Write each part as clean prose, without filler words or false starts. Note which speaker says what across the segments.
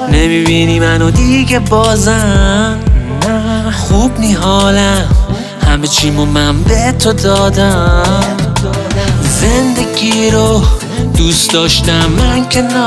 Speaker 1: نمیبینی منو دیگه بازم؟ خوب نی حالم، همه چیمو من به تو دادم. زندگی رو دوست داشتم من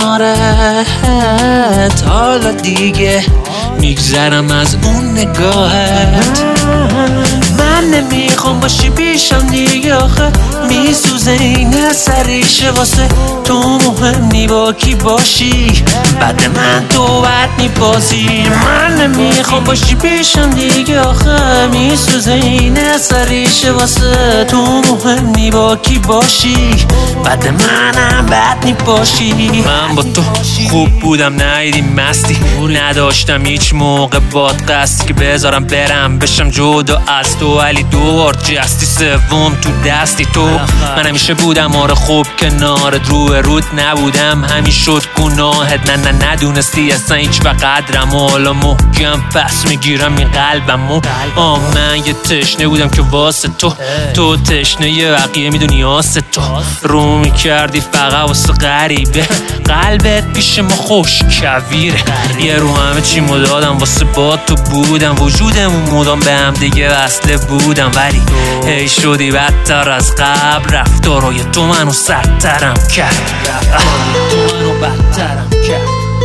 Speaker 1: کنارت، حالا دیگه میگذرم از اون نگاهت. من نمیخوام باشی پیشم دیگه، آخه میسوزه این سریشه واسه تو مهم نی با کی باشی، بعد من تو بد میبازی. من نمیخوام باشی پیشم دیگه، آخه میسوزه این سریشه واسه تو مهم نی با کی باشی، بعد منم بد میباشی. من با تو خوب بودم نیدی مستی، نداشتم هیچ موقع باد قصدی که بذارم برم بشم جدا از تو، ولی دوبار جستی سوم تو دستی تو. من همیشه بودم آره خوب کنارت، رود نبودم همین شد گناهت. نه ندونستی اصلا هیچ وقت قدرم، حالا محکم پس میگیرم این قلبمو. من یه تشنه بودم که واسه تو تشنه یه بقیه میدونی آسه تو رو میکردی فقط واسه غریبه. قلبت پیش ما خوش کویره، یه رو همه چی دادم واسه با تو بودم. وجودمون مدام به هم دیگه وصله بودم، ولی هی شدی بدتر از قبل. رفتارای تو منو سردترم کرد، تو منو بدترم کرد.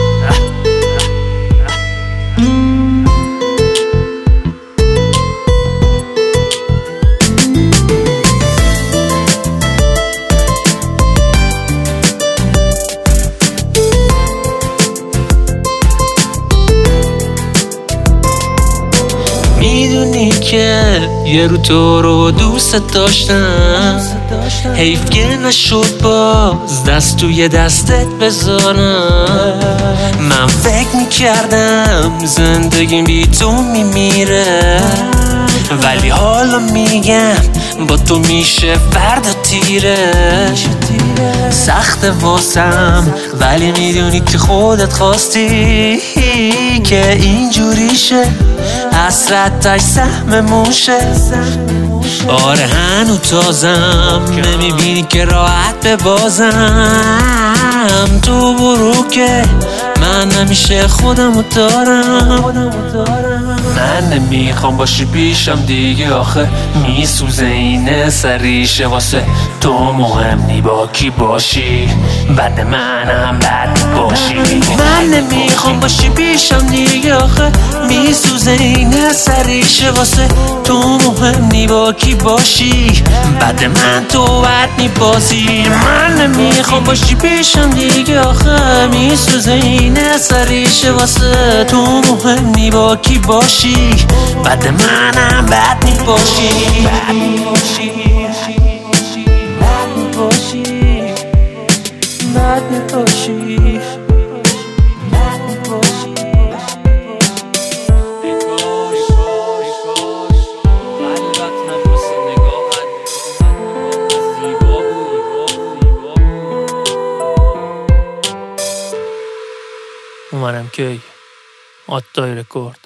Speaker 1: میدونی که یه رو تو رو دوست داشتم، حیف که نشد باز دست توی دستت بذارم. من فکر میکردم زندگیم بی تو میمیره، ولی حالا میگم با تو میشه فردا تیره. سخت واسم ولی میدونی که خودت خواستی که اینجوری شه، حسرتش سهم موشه. آره هنو تازم، نمیبینی که راحت ببازم. تو برو که من همیشه خودمو دارم. من نمیخوام باشی پیشم دیگه، آخه میسوزه این سریشه واسه تو مهم نی با کی باشی، بعد منم بد باشی. من نمیخوام باشی پیشم دیگه، آخه میسوزه این سریشه واسه تو مهم نی با کی باشی، بعد من تو بد میبازی. من نمیخوام باشی پیشم دیگه، آخه میسوزه این سریشه واسه تو مهم نی با کی باشی، بعد منم بد میباشی. اومدم که آتای رکورد